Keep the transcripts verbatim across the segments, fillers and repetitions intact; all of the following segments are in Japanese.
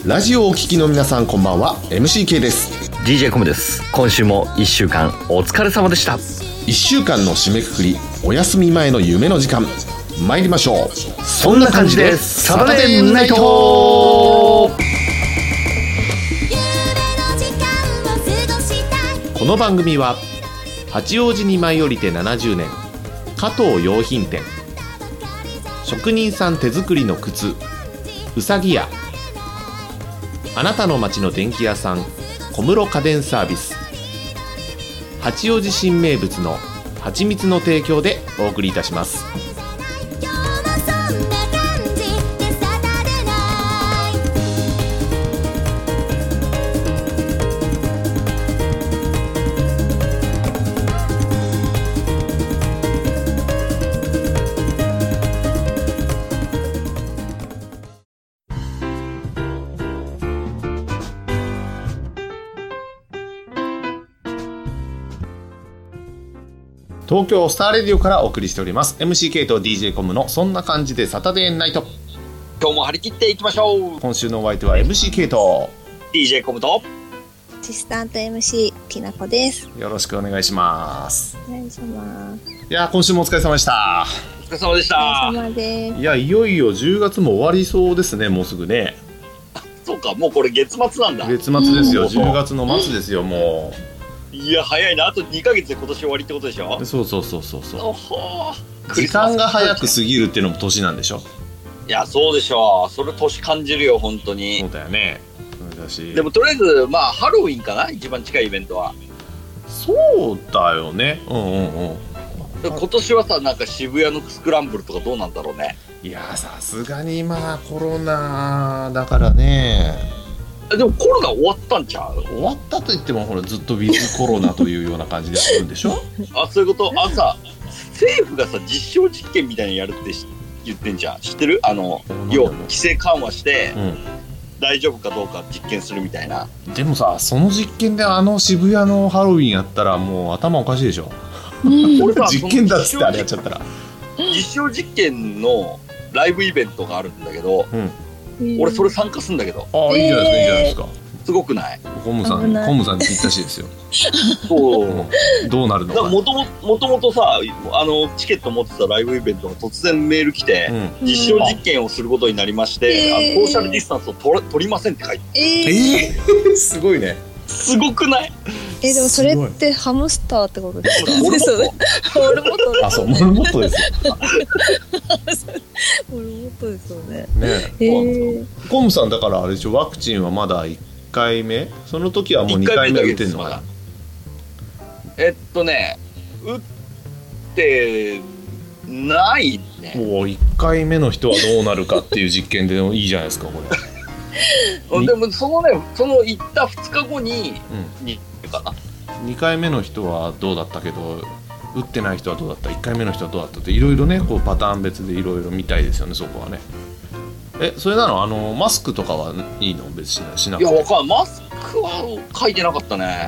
ラジオをお聞きの皆さんこんばんは。 エムシーケー です。 ディージェー コムです。今週もいっしゅうかんお疲れ様でした。 いっしゅうかんの締めくくり、お休み前の夢の時間、参りましょう。 そんな感じでサタデーナイト。 この番組は八王子に舞い降りてななじゅうねん、加藤洋品店、職人さん手作りの靴うさぎ屋、あなたの街の電気屋さん小室家電サービス、八王子新名物の蜂蜜の提供でお送りいたします。東京スターレディオからお送りしております エムシーケー と ディージェー コムのそんな感じでサタデーナイト。 今日も張り切っていきましょう。 今週のお相手は エムシーケー とディージェー コムとアシスタント エムシー きなこです。 よろしくお願いします。 お願いします。 いや今週もお疲れ様でした。 お疲れ様でした。 お疲れ様です。 いやいよいよじゅうがつも終わりそうですね。もうすぐね。 そうか、もうこれ月末なんだ。 月末ですよ。じゅうがつの末ですよ。もういや早いな。あとにかげつで今年終わりってことでしょ。 そうそうそうそうそう。 おほー、 時間が早く過ぎるっていうのも年なんでしょ。 いやそうでしょう。それ年感じるよ本当に。 そうだよね。だしでもとりあえずまあハロウィンかな、一番近いイベントは。 そうだよね。うんうんうん。 今年はさ、なんか渋谷のスクランブルとかどうなんだろうね。 いやさすがにまあコロナだからね。 でもコロナ終わったんちゃう？ 終わったと言ってもほらずっとウィズコロナというような感じでやるんでしょ。 あ、そういうこと。あ、さ政府がさ実証実験みたいにやるって言ってんじゃん。知ってる？あの要は規制緩和して、うん、大丈夫かどうか実験するみたいな。 でもさ、その実験であの渋谷のハロウィンやったらもう頭おかしいでしょ。俺さ実験だっつってあれやっちゃったら。 実証実験のライブイベントがあるんだけど、うん、俺それ参加するんだけど。 ああ、いいじゃないですか、いいじゃないですか。 すごくない？ コムさん、コムさんにぴったしですよ。 そう、 うん、どうなるのか。 もとももともとさ、あのチケット持ってたライブイベントが突然メール来て、うん、実証実験をすることになりまして、うん、あのソーシャルディスタンスを取取りませんって書いて。 えー、えー、すごいね。 すごくない？ えでもそれってハムスターってことですか？ モルモット。 モルモット。 あ、そう、モルモットですよ。 モルモットですよね。 ねえー、 コムさんだからあれでしょ、ワクチンはまだいっかいめ？その時はもうにかいめ打ってんのかな？ えっとね、打ってないね。 もういっかいめの人はどうなるかっていう実験でいいじゃないですかこれ。 でもそのね、その行ったふつかごに、うん、にかな。 にかいめの人はどうだったけど、打ってない人はどうだった、いっかいめの人はどうだったっていろいろね、こうパターン別でいろいろ見たいですよね、そこはね。え、それなの？あのマスクとかはいいの？別にしなくて。 いや、わかんない。マスクは書いてなかったね。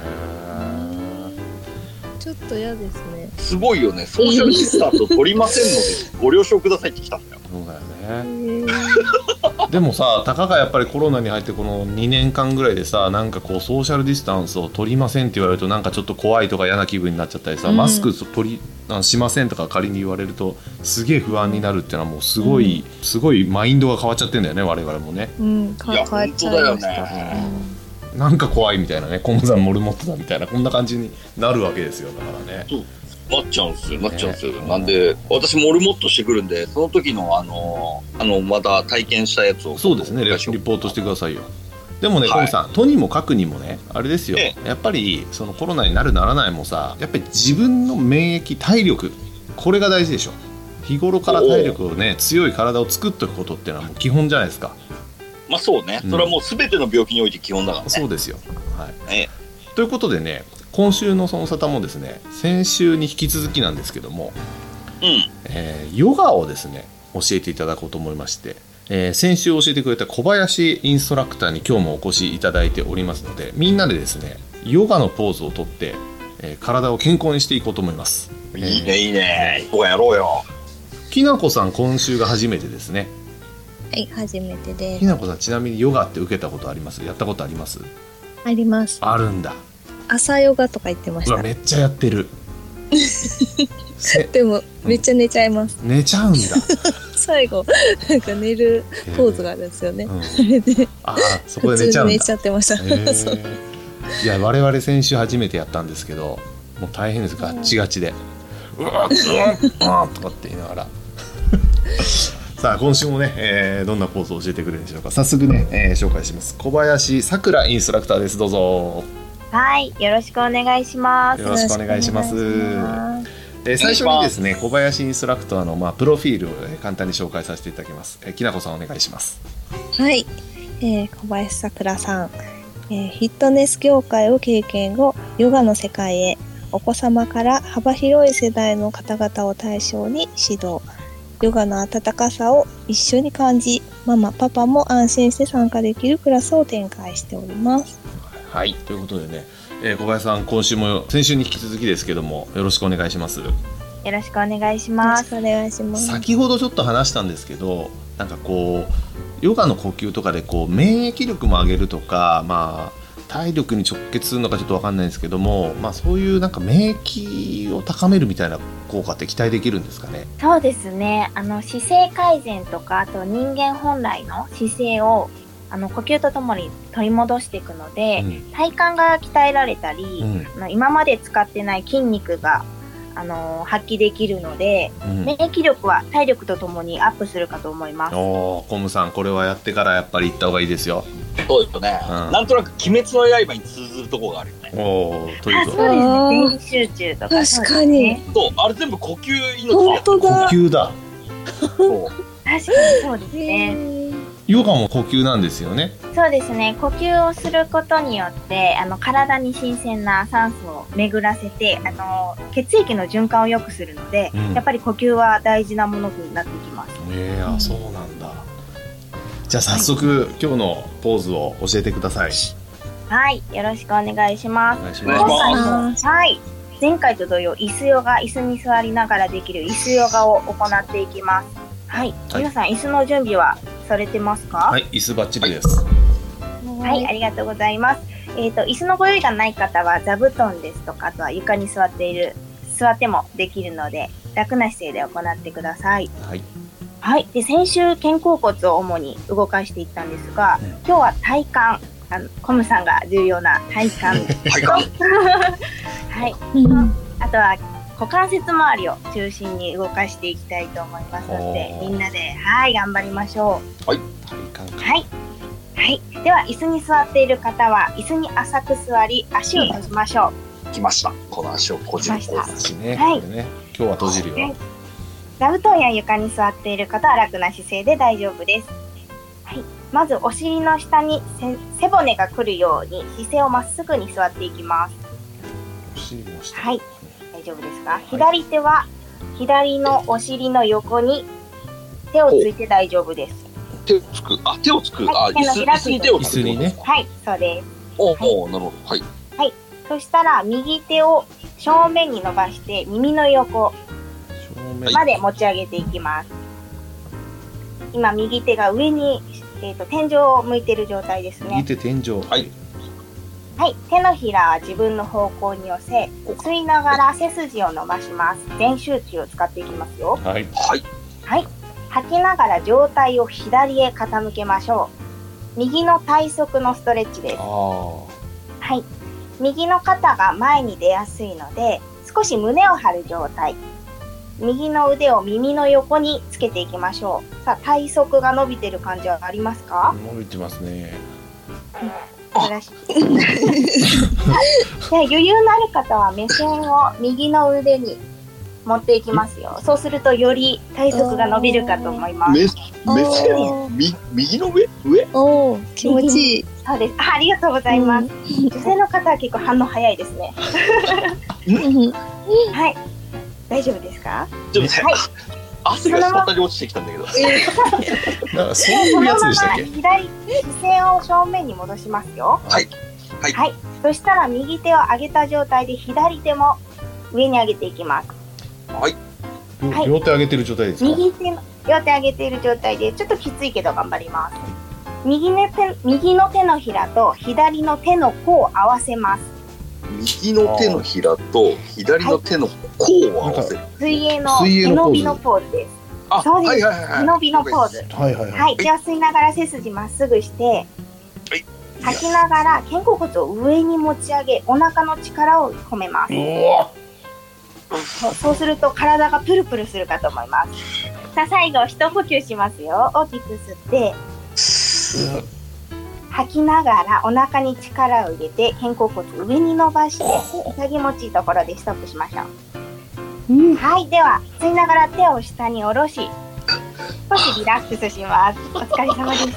ちょっと嫌ですね。 すごいよね。ソーシャルディスタンスを取りませんのでご了承くださいって来たんだよ。 そうだよね。でもさ、たかがやっぱりコロナに入ってこのにねんかんぐらいでさ、なんかこうソーシャルディスタンスを取りませんって言われるとなんかちょっと怖いとか嫌な気分になっちゃったりさ、うん、マスク取りしませんとか仮に言われるとすげえ不安になるっていうのはもうすごい、うん、すごいマインドが変わっちゃってんだよね、我々もね。 うん、 いや本当だよね。 なんか怖いみたいなね、コムさんモルモットだみたいなこんな感じになるわけですよ。だからね。 なっちゃうんすよ、なっちゃうんすよ、ね、なんで私モルモットしてくるんで、その時のあのあのまた体験したやつを。 そうですね、リポートしてくださいよ。でもね、コムさん、とにもかくにもね、あれですよ、ええ、やっぱりそのコロナになるならないもさ、やっぱり自分の免疫体力、これが大事でしょ。日頃から体力をね、強い体を作っておくことっていうのはもう基本じゃないですか。 まあそうね、それはもう全ての病気において基本だからね。 そうですよ、はい、 ええ、 ということでね、今週のそのサタもですね、先週に引き続きなんですけども、 うんえー、ヨガをですね教えていただこうと思いまして、えー、先週教えてくれた小林インストラクターに今日もお越しいただいておりますので、みんなでですねヨガのポーズをとって、えー、体を健康にしていこうと思います。 いいねいいね、ヨガやろうよ。 きなこさん今週が初めてですね。 はい、初めてです。 ひなこさん、ちなみにヨガって受けたことあります？やったことあります？ あります。 あるんだ。 朝ヨガとか言ってましうわ、 た。 めっちゃやってる。 でもめっちゃ寝ちゃいます。 寝ちゃうんだ。 最後なんか寝るポーズがあるんですよね。 うん、 それであ、そこで寝ちゃうんだ。 普通に寝ちゃってました。そう。 いや、我々先週初めてやったんですけど、もう大変です。ガッチガチで、うわっうわっうわっとかって言いながらさあ今週もね、えー、どんなポーズを教えてくれるんでしょうか。早速ね、えー、紹介します。小林さくらインストラクターです。どうぞ。 はい、よろしくお願いします。 よろしくお願いします。えー、最初にですね、小林インストラクターの、まあ、プロフィールを、えー、簡単に紹介させていただきます。えー、きなこさんお願いします。 はい、えー、小林さくらさん、えー、フィットネス業界を経験後、ヨガの世界へ、お子様から幅広い世代の方々を対象に指導、ヨガの温かさを一緒に感じ、ママパパも安心して参加できるクラスを展開しております。 はい、ということでね、えー、小林さん、今週も先週に引き続きですけども、よろしくお願いします。 よろしくお願いします。 よろしくお願いします。 先ほどちょっと話したんですけど、なんかこうヨガの呼吸とかでこう免疫力も上げるとか、まあ体力に直結するのかちょっと分かんないんですけども、まあ、そういうなんか免疫を高めるみたいな効果って期待できるんですかね。 そうですね、あの姿勢改善とか、あと人間本来の姿勢をあの呼吸とともに取り戻していくので、うん、体幹が鍛えられたり、うん、今まで使ってない筋肉があの発揮できるので、うん、免疫力は体力とともにアップするかと思います。 おー、コムさん、これはやってからやっぱり行った方がいいですよ。 そうですよね、うん、なんとなく鬼滅の刃に通ずるところがあるよね。 おー、というと、 そうですね、全集中とか。 確かに、 そう、あれ全部呼吸命本当だ、 呼吸だ。 そう確かにそうですね。 ヨガも呼吸なんですよね。 そうですね、呼吸をすることによってあの体に新鮮な酸素を巡らせて、あの血液の循環を良くするので、うん、やっぱり呼吸は大事なものになってきます。 えー、あ、そうなんだ。じゃあ早速、はい、今日のポーズを教えてください。 はい、よろしくお願いします。 お願いします。 はい、前回と同様、椅子ヨガ、椅子に座りながらできる椅子ヨガを行っていきます。はい、はい、皆さん椅子の準備はされてますか？ はい、椅子バッチリです。 はい、ありがとうございます。えっと、椅子のご用意がない方は座布団ですとか、あとは床に座っている、座ってもできるので、楽な姿勢で行ってください。 はい。 はい。で、先週肩甲骨を主に動かしていったんですが、うん、今日は体幹、あのコムさんが重要な体幹体幹はい、うん、あとは股関節周りを中心に動かしていきたいと思いますので、みんなで、はい、頑張りましょう。はい。 体幹。 はい。はい。では、椅子に座っている方は、椅子に浅く座り、足を閉じましょう。来ました。この足を閉じる。 足ね。 はい。 これね、今日は閉じるよ。はい、 座布団や床に座っている方は楽な姿勢で大丈夫です。はい。まず、お尻の下に背、背骨が来るように、姿勢をまっすぐに座っていきます。 お尻の下。 はい。大丈夫ですか？はい、左手は、左のお尻の横に手をついて大丈夫です。 手をつく、あ、手をつく、 はい、 あ、椅子、椅子に手をつく。 椅子にね。 はい、そうです。 おはい、 お、なるほど。はい。 はい。そしたら、右手を正面に伸ばして、耳の横まで持ち上げていきます。今、右手が上に、えーと、天井を向いている状態ですね。 右手天井。 はい。 はい。手のひらは自分の方向に寄せ、吸いながら背筋を伸ばします。全集中を使っていきますよ。 はい。 はい。 はい。吐きながら上体を左へ傾けましょう。右の体側のストレッチです。はい。右の肩が前に出やすいので、少し胸を張る状態。右の腕を耳の横につけていきましょう。さあ、体側が伸びてる感じはありますか？ 伸びてますね。 素晴らしい。で余裕のある方は目線を右の腕に持っていきますよ。そうするとより体側が伸びるかと思います。 目, 目線み右の上上？ おー、気持ちいい。 そうです。あ、ありがとうございます。うん、女性の方は結構反応早いですね。はい。大丈夫ですか？ ちょっとね、はい、汗が滴り落ちてきたんだけど。 なんかそういうやつでしたっけ？ 左視線を正面に戻しますよ。 はい。 はい。はい。そしたら右手を上げた状態で左手も上に上げていきます。 はい。 はい、 両手上げてる状態ですか？ 右手の両手上げている状態でちょっときついけど頑張ります。右の手、右の手のひらと左の手の甲を合わせます。 右の手のひらと左の手の甲を合わせる。 水泳の背伸びのポーズです。 あ、 そうです。 はいはいはいはい。 背伸びのポーズ。 はいはいはい。 はい。では吸いながら背筋まっすぐして、吐きながら肩甲骨を上に持ち上げ、お腹の力を込めます。そう、そうすると体がプルプルするかと思います。さあ最後一呼吸しますよ。大きく吸って。吐きながらお腹に力を入れて肩甲骨を上に伸ばして痛気持ちいいところでストップしましょう、うん、はい。では吸いながら手を下に下ろし少しリラックスします。お疲れ様で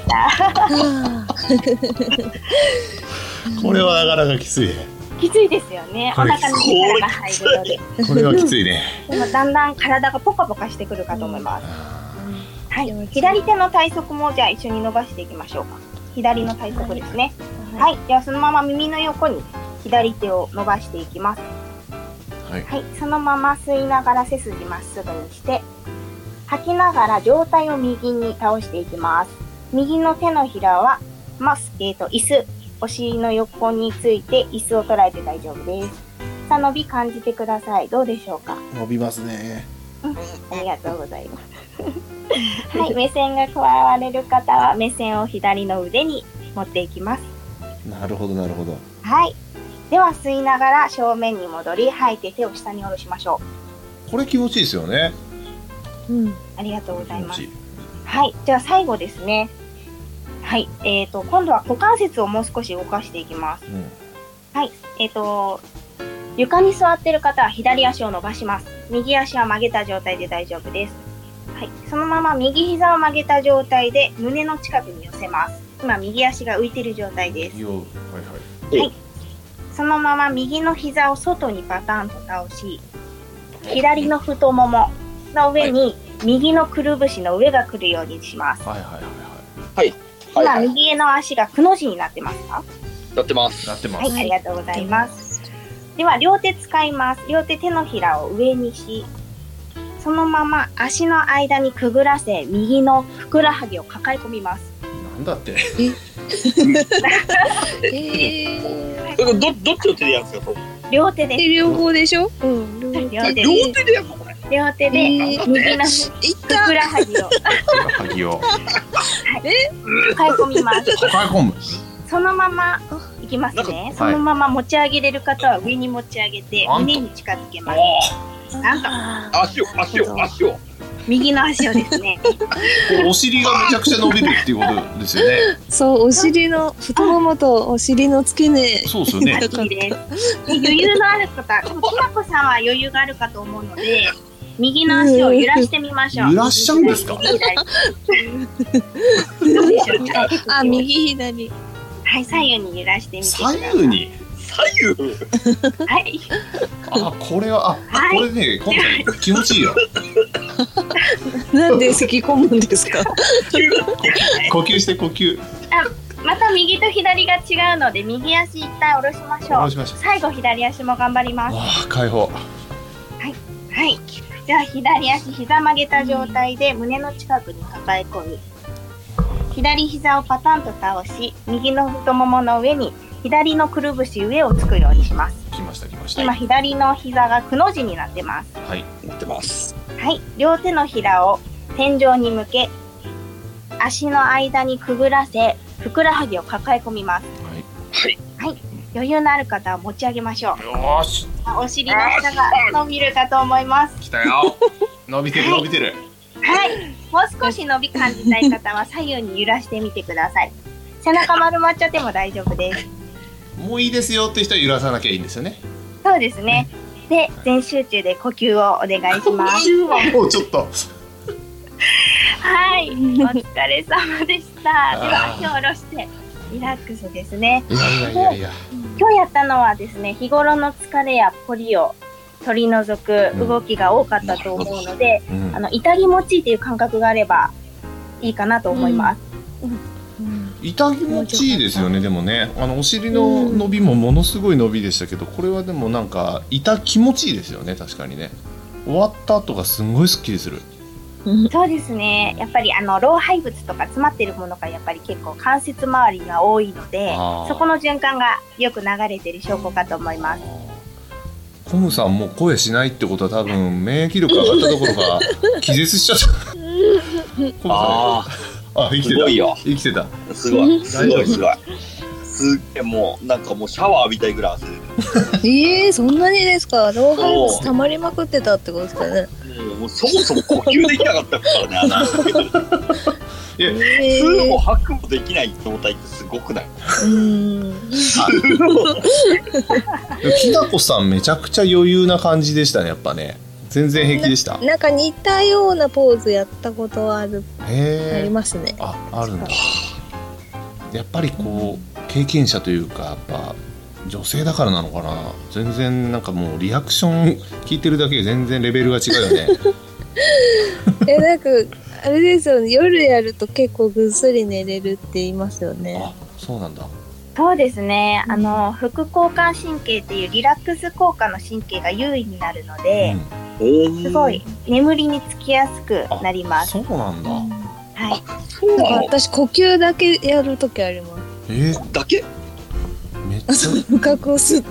したこれはなかなかきついね。 きついですよね。お腹に力が入るのでこれはきついね。 でもだんだん体がポカポカしてくるかと思います、うん、はい。左手の体側もじゃあ一緒に伸ばしていきましょうか。左の体側ですね。はい。ではそのまま耳の横に左手を伸ばしていきます。はい。はい、そのまま吸いながら背筋まっすぐにして、吐きながら上体を右に倒していきます。右の手のひらは、まあ、えっと、椅子、お尻の横について椅子を捉えて大丈夫です。さあ、伸び感じてください。どうでしょうか？ 伸びますね。 うん、ありがとうございます。はい、目線が加われる方は目線を左の腕に持っていきます。 なるほどなるほど。 はい。では吸いながら正面に戻り、吐いて手を下に下ろしましょう。これ気持ちいいですよね。 うん、ありがとうございます。はい、じゃあ最後ですね。はい、えーと今度は股関節をもう少し動かしていきます。うん、はい、えーと床に座っている方は左足を伸ばします。右足は曲げた状態で大丈夫です。はい、そのまま右膝を曲げた状態で胸の近くに寄せます。今右足が浮いている状態です。はいはいはい。そのまま右の膝を外にパタンと倒し、左の太ももの上に右のくるぶしの上が来るようにします。はいはいはいはい。今、はいはい、右の足がくの字になってますか？ なってます。 なってます。 はい、ありがとうございます。では両手使います。両手手のひらを上にし、そのまま足の間にくぐらせ、右のふくらはぎを抱え込みます。 なんだって？ えー、どどっちの手でやるんですか？ 両手です。 両方でしょ？ うん、両手で。 両手でやるのこれ？ 両手で右のふくらはぎを。 ふくらはぎを。 抱え込みます。 抱え込む。 そのままいきますね。そのまま持ち上げれる方は上に持ち上げて胸に近づけます。なんと足を足を足を右の足をですね。 お尻がめちゃくちゃ伸びるっていうことですよね。 そう、お尻の太ももとお尻の付け根。 そうですよね。 余裕のある方、きなこさんは余裕があるかと思うので、右の足を揺らしてみましょう。 揺らしちゃうんですか？ どうでしょうか？ あ、右左。 はい、左右に揺らしてみてください。 左右に。 左右。 はい。 あ、これは、あ、はい、これね、今回気持ちいいよ。 なんで咳込むんですか？ 呼吸して呼吸。 あ、また右と左が違うので、右足一旦下ろしましょう。下ろしましょう。最後左足も頑張ります。 わあ、解放。はいはい。じゃあ左足膝曲げた状態で胸の近くに抱え込み、左膝をパタンと倒し、右の太ももの上に左のくるぶし上をつくようにします。 来ました来ました。 今左の膝がくの字になってます。 はい、なってます。 はい、両手のひらを天井に向け、足の間にくぐらせ、ふくらはぎを抱え込みます。 はい。 はい、余裕のある方は持ち上げましょう。 よし。 お尻の下が伸びるかと思います。 来たよ。伸びてる伸びてる。 はい、もう少し伸び感じたい方は左右に揺らしてみてください。背中丸まっちゃっても大丈夫です。 もういいですよって人は揺らさなきゃいいんですよね。 そうですね。で、全集中で呼吸をお願いします。 呼吸はもうちょっと。 はい、お疲れ様でした。では足を下ろしてリラックスですね。 いやいやいやいや。 今日やったのはですね、日頃の疲れやポリを取り除く動きが多かったと思うので、うん、あの痛気持ちいいという感覚があればいいかなと思います。うんうん、痛気持ちいいですよね。でもね、あのお尻の伸びもものすごい伸びでしたけど、これはでもなんか痛気持ちいいですよね。確かにね。 終わった後がすんごいスッキリする。 そうですね。やっぱりあの老廃物とか詰まってるものがやっぱり結構関節周りが多いので、そこの循環がよく流れてる証拠かと思います。 コムさんも声しないってことは多分免疫力上がったところが気絶しちゃったああ生きてた。 すごいよ。 生きてた。 すごいすごいすごいすっげえ、もうなんかもうシャワー浴びたいぐらい汗出てるえー、そんなにですか。老廃物溜まりまくってたってことですかね。 もうそもそも呼吸できなかったからね、あのいや、 えー、 吸うも吐くもできない状態ってすごくない？ うーんきなこさんめちゃくちゃ余裕な感じでしたね。やっぱね全然平気でした。 な, なんか似たようなポーズやったことある。 へありますね。 あ、あるんだ。やっぱりこう経験者というかやっぱ女性だからなのかな。全然なんかもうリアクション聞いてるだけで全然レベルが違うよねえ、なんかあれですよね、夜やると結構ぐっすり寝れるって言いますよね。 あ、そうなんだ。 そうですね。あの副交感神経っていうリラックス効果の神経が優位になるので、うん、すごい眠りにつきやすくなります。 そうなんだ。 はい。 そうなの？ 私呼吸だけやるときあります。 えー、だけ？ めっちゃ深く吸って、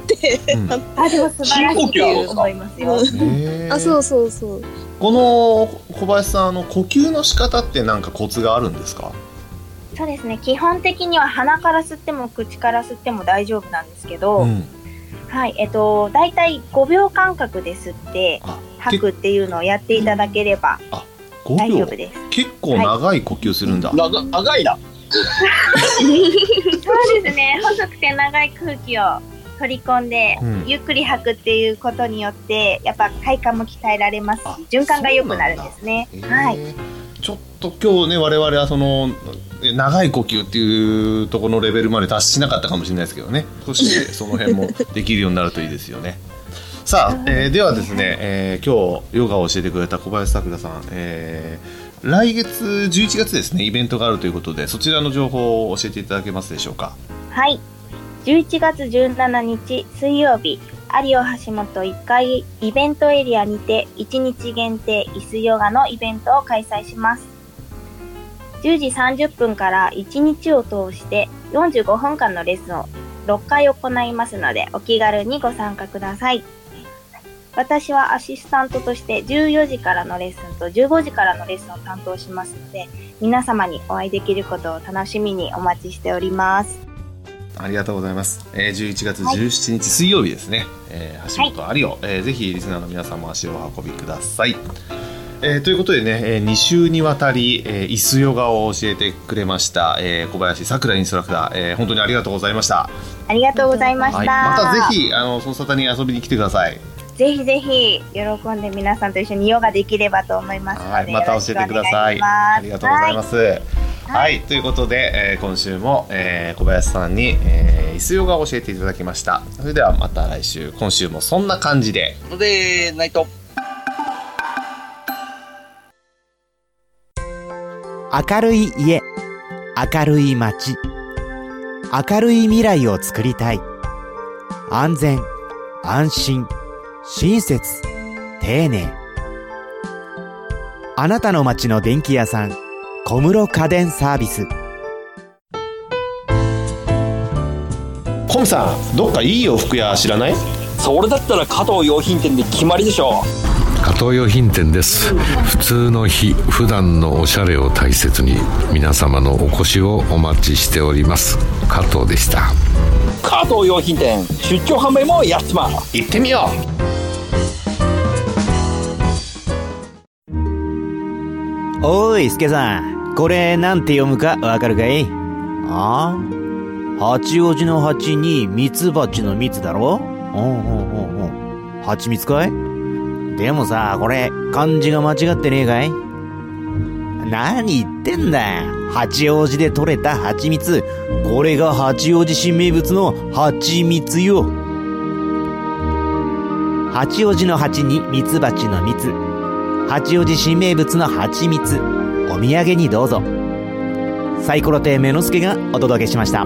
うん、 あ、でも素晴らしいと思いますよ。 あ、そうそうそう。 この小林さん、あの呼吸の仕方って何かコツがあるんですか？ そうですね。基本的には鼻から吸っても口から吸っても大丈夫なんですけど、うん、はい、えっとだいたいごびょう間隔で吸って吐くっていうのをやっていただければ大丈夫です。 結構長い呼吸するんだ。 はい、長, 長いな。 そうですね。細くて長い空気を取り込んで、うん、ゆっくり吐くっていうことによってやっぱ快感も鍛えられますし、循環が良くなるんですね。はい。 ちょっと今日ね我々はその長い呼吸っていうところのレベルまで達しなかったかもしれないですけどね。少しその辺もできるようになるといいですよね。さあ、えー、ではですね、えー、今日ヨガを教えてくれた小林さくらさん、えー、来月じゅういちがつですね、イベントがあるということで、そちらの情報を教えていただけますでしょうか？ はい、じゅういちがつじゅうしちにち水曜日、有オ橋本いっかいイベントエリアにていちにち限定椅子ヨガのイベントを開催します。じゅうじさんじゅっぷんからいちにちを通してよんじゅうごふんかんのレッスンをろっかい行いますので、お気軽にご参加ください。私はアシスタントとしてじゅうよじからのレッスンとじゅうごじからのレッスンを担当しますので、皆様にお会いできることを楽しみにお待ちしております。 ありがとうございます。えー、じゅういちがつじゅうしちにち水曜日ですね、えー、橋本有オ、はい、えー、ぜひリスナーの皆さんも足をお運びください。えー、ということでね、えー、に週にわたり、えー、椅子ヨガを教えてくれました、えー、小林さくらインストラクター、えー、本当にありがとうございました。 ありがとうございました。はい、 またぜひあのその沙汰に遊びに来てください。 ぜひぜひ喜んで皆さんと一緒にヨガできればと思いますので、はい、 また教えてください。ありがとうございます。はい、はい、ということで、えー、今週も、えー、小林さんに、えー、椅子ヨガを教えていただきました。それではまた来週、今週もそんな感じで。 で、ナイト。 明るい家、明るい街、明るい未来を作りたい。安全、安心、親切、丁寧。あなたの街の電気屋さん、小室家電サービス。 コムさん、どっかいい洋服屋知らない？ それだったら加藤洋品店で決まりでしょ。 加藤洋品店です。普通の日、普段のおしゃれを大切に皆様のお越しをお待ちしております。加藤でした。 加藤洋品店、出張販売もやってます。 行ってみよう。おーい、助さん、これなんて読むかわかるかい？ああ、八王子の八にミツバチの蜜だろ？おうおうおうおう、蜂蜜かい？でもさ、これ漢字が間違ってねえかい？何言ってんだよ。八王子で採れた蜂蜜、これが八王子新名物の蜂蜜よ。八王子の八にミツバチの蜜、八王子新名物の蜂蜜、お土産にどうぞ。サイコロ亭目の助がお届けしました。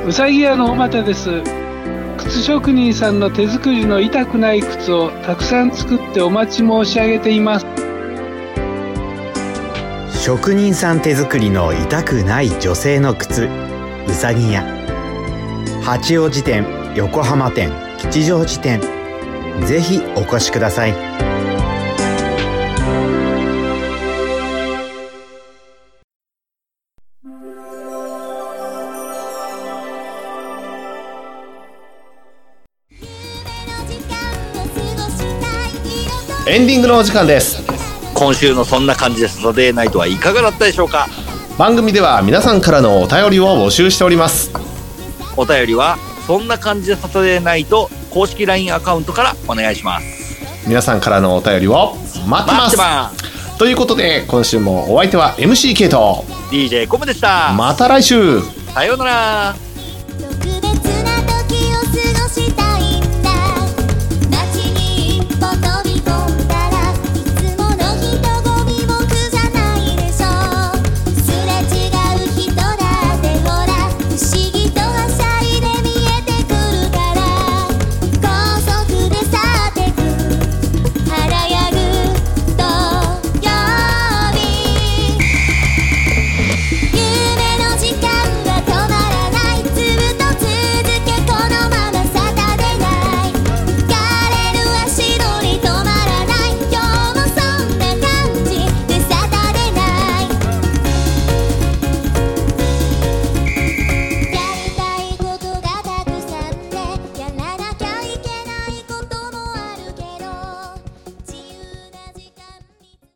うさぎ屋のおまたです。靴職人さんの手作りの痛くない靴をたくさん作ってお待ち申し上げています。 職人さん手作りの痛くない女性の靴、うさぎ屋。八王子店、横浜店、吉祥寺店、ぜひお越しください。 エンディングのお時間です。 今週のそんな感じでサタデーナイトはいかがだったでしょうか。 番組では皆さんからのお便りを募集しております。 お便りはそんな感じでサタデーナイト公式 ライン アカウントからお願いします。 皆さんからのお便りを待ってます。ますということで今週もお相手は エムシー ケイとディージェー コムでした。 また来週。 さようなら。